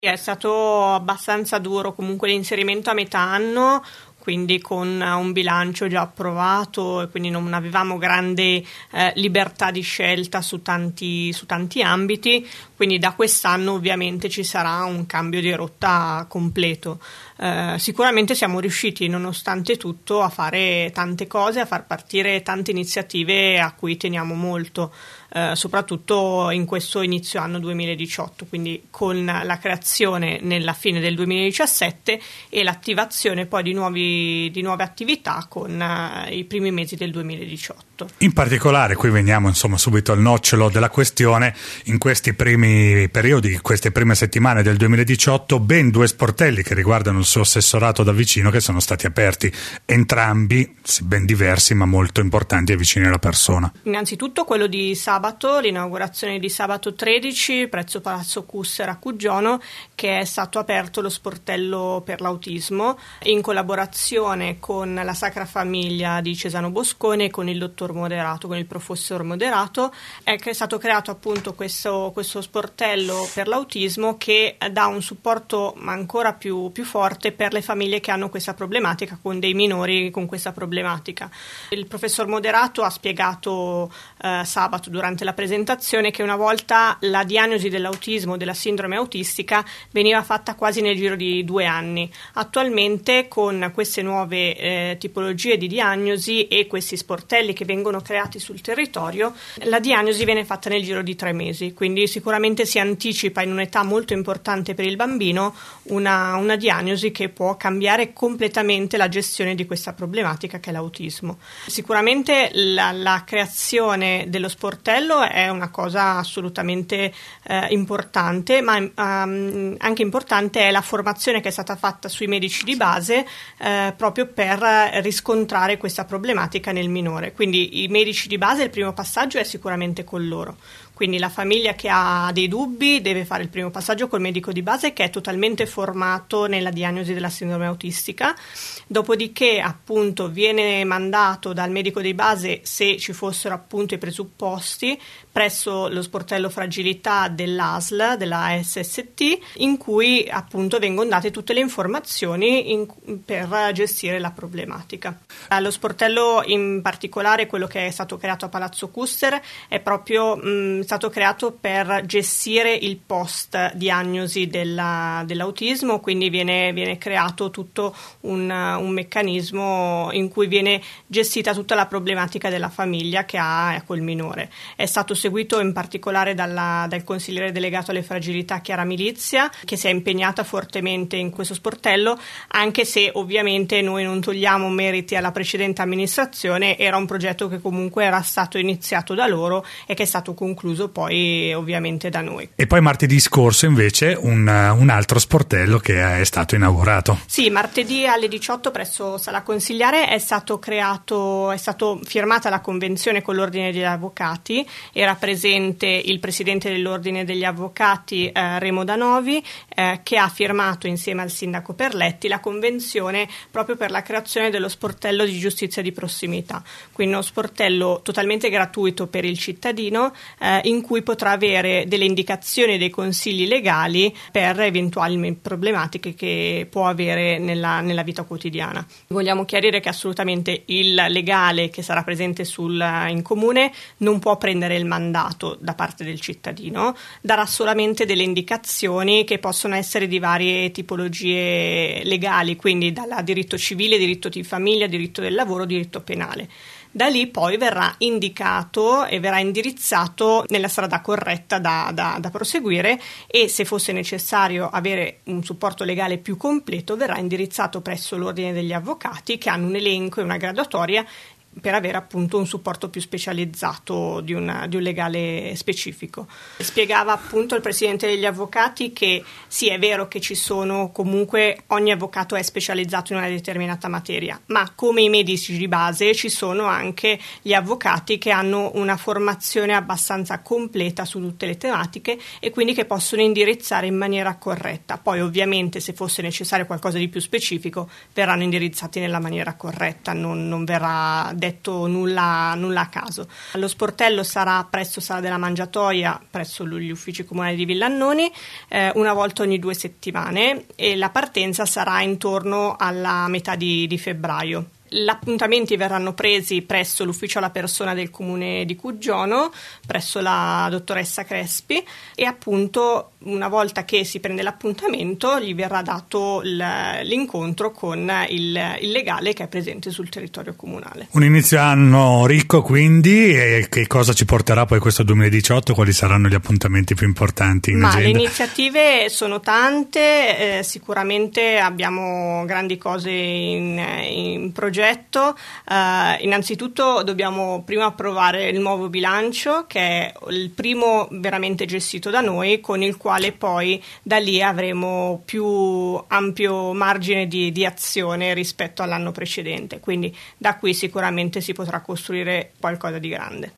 È stato abbastanza duro comunque l'inserimento a metà anno, quindi con un bilancio già approvato e quindi non avevamo grande libertà di scelta su tanti ambiti, quindi da quest'anno ovviamente ci sarà un cambio di rotta completo. Sicuramente siamo riusciti nonostante tutto a fare tante cose, a far partire tante iniziative a cui teniamo molto. Soprattutto in questo inizio anno 2018, quindi con la creazione nella fine del 2017 e l'attivazione poi di nuove attività con i primi mesi del 2018. In particolare, qui veniamo subito al nocciolo della questione, in questi primi periodi, queste prime settimane del 2018, ben 2 sportelli che riguardano il suo assessorato da vicino che sono stati aperti, entrambi ben diversi ma molto importanti e vicini alla persona. Innanzitutto quello di sabato, l'inaugurazione di sabato 13 presso Palazzo Cusser a Cuggiono, che è stato aperto lo sportello per l'autismo in collaborazione con la Sacra Famiglia di Cesano Boscone e con il dottor Moderato, con il professor Moderato. È stato creato appunto questo sportello per l'autismo che dà un supporto ancora più forte per le famiglie che hanno questa problematica, con dei minori con questa problematica. Il professor Moderato ha spiegato sabato durante la presentazione che una volta la diagnosi dell'autismo, della sindrome autistica, veniva fatta quasi nel giro di 2 anni. Attualmente con queste nuove tipologie di diagnosi e questi sportelli che vengono creati sul territorio, la diagnosi viene fatta nel giro di 3 mesi, quindi sicuramente si anticipa in un'età molto importante per il bambino una diagnosi che può cambiare completamente la gestione di questa problematica che è l'autismo. Sicuramente la creazione dello sportello è una cosa assolutamente importante, ma anche importante è la formazione che è stata fatta sui medici di base proprio per riscontrare questa problematica nel minore. Quindi i medici di base, il primo passaggio è sicuramente con loro. Quindi la famiglia che ha dei dubbi deve fare il primo passaggio col medico di base che è totalmente formato nella diagnosi della sindrome autistica, dopodiché appunto viene mandato dal medico di base, se ci fossero appunto i presupposti, presso lo sportello fragilità dell'ASL, della SST, in cui appunto vengono date tutte le informazioni per gestire la problematica. Lo sportello in particolare, quello che è stato creato a Palazzo Cusser, è proprio stato creato per gestire il post diagnosi dell'autismo, quindi viene creato tutto un meccanismo in cui viene gestita tutta la problematica della famiglia che ha col minore. È stato seguito in particolare dal consigliere delegato alle fragilità Chiara Milizia, che si è impegnata fortemente in questo sportello, anche se ovviamente noi non togliamo meriti alla precedente amministrazione. Era un progetto che comunque era stato iniziato da loro e che è stato concluso poi ovviamente da noi. E poi martedì scorso invece un altro sportello che è stato inaugurato. Sì, martedì alle 18 presso Sala Consigliare è stato firmata la convenzione con l'Ordine degli Avvocati. Era presente il presidente dell'Ordine degli Avvocati Remo Danovi, che ha firmato insieme al sindaco Perletti la convenzione proprio per la creazione dello sportello di giustizia di prossimità, quindi uno sportello totalmente gratuito per il cittadino, in cui potrà avere delle indicazioni e dei consigli legali per eventuali problematiche che può avere nella vita quotidiana. Vogliamo chiarire che assolutamente il legale che sarà presente in comune non può prendere il mandato da parte del cittadino, darà solamente delle indicazioni che possono essere di varie tipologie legali, quindi dal diritto civile, diritto di famiglia, diritto del lavoro, diritto penale. Da lì poi verrà indicato e verrà indirizzato nella strada corretta da proseguire, e se fosse necessario avere un supporto legale più completo verrà indirizzato presso l'Ordine degli Avvocati, che hanno un elenco e una graduatoria per avere appunto un supporto più specializzato di un legale specifico. Spiegava appunto il presidente degli avvocati che sì, è vero che ci sono comunque, ogni avvocato è specializzato in una determinata materia, ma come i medici di base ci sono anche gli avvocati che hanno una formazione abbastanza completa su tutte le tematiche e quindi che possono indirizzare in maniera corretta. Poi ovviamente se fosse necessario qualcosa di più specifico verranno indirizzati nella maniera corretta, non verrà detto nulla a caso. Lo sportello sarà presso Sala della Mangiatoia, presso gli uffici comunali di Villannoni, una volta ogni 2 settimane, e la partenza sarà intorno alla metà di febbraio. Gli appuntamenti verranno presi presso l'ufficio alla persona del comune di Cuggiono, presso la dottoressa Crespi, e appunto una volta che si prende l'appuntamento gli verrà dato l'incontro con il legale che è presente sul territorio comunale. Un inizio anno ricco quindi, e che cosa ci porterà poi questo 2018? Quali saranno gli appuntamenti più importanti in agenda? Le iniziative sono tante, sicuramente abbiamo grandi cose in progetto. Innanzitutto dobbiamo prima approvare il nuovo bilancio, che è il primo veramente gestito da noi, con il quale poi da lì avremo più ampio margine di azione rispetto all'anno precedente, quindi da qui sicuramente si potrà costruire qualcosa di grande.